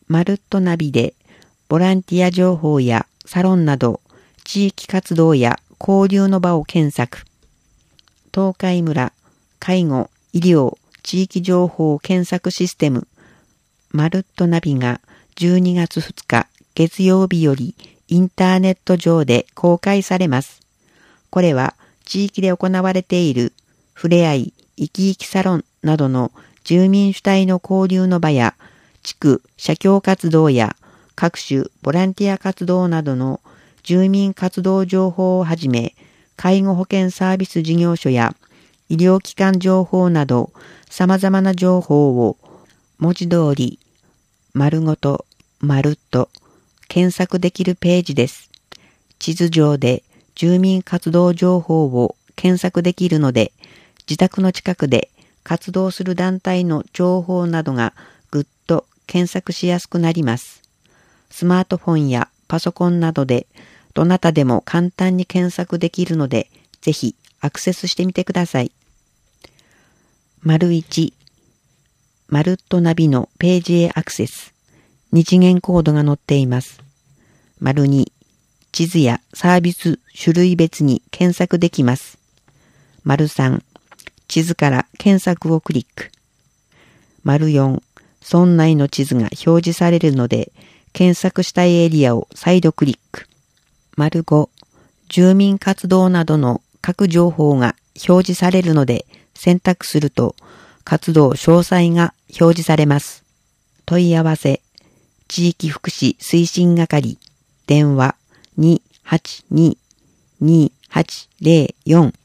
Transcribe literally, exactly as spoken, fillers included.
まるっとナビでボランティア情報やサロンなど地域活動や交流の場を検索。東海村介護医療地域情報検索システムまるっとナビがじゅうにがつふつか月曜日よりインターネット上で公開されます。これは地域で行われているふれあい生き生きサロンなどの住民主体の交流の場や地区社協活動や各種ボランティア活動などの住民活動情報をはじめ、介護保険サービス事業所や医療機関情報など様々な情報を文字通り丸ごとまるっと検索できるページです。地図上で住民活動情報を検索できるので、自宅の近くで活動する団体の情報などがぐっと検索しやすくなります。スマートフォンやパソコンなどでどなたでも簡単に検索できるので、ぜひアクセスしてみてください。丸いち、まるっとナビのページへアクセス。二次元コードが載っています。丸に、地図やサービス種類別に検索できます。丸さん、地図から検索をクリック。丸よん、村内の地図が表示されるので、検索したいエリアを再度クリック。丸ご、住民活動などの各情報が表示されるので、選択すると活動詳細が表示されます。問い合わせ、地域福祉推進係、電話 にーはちにー にーはちゼロよん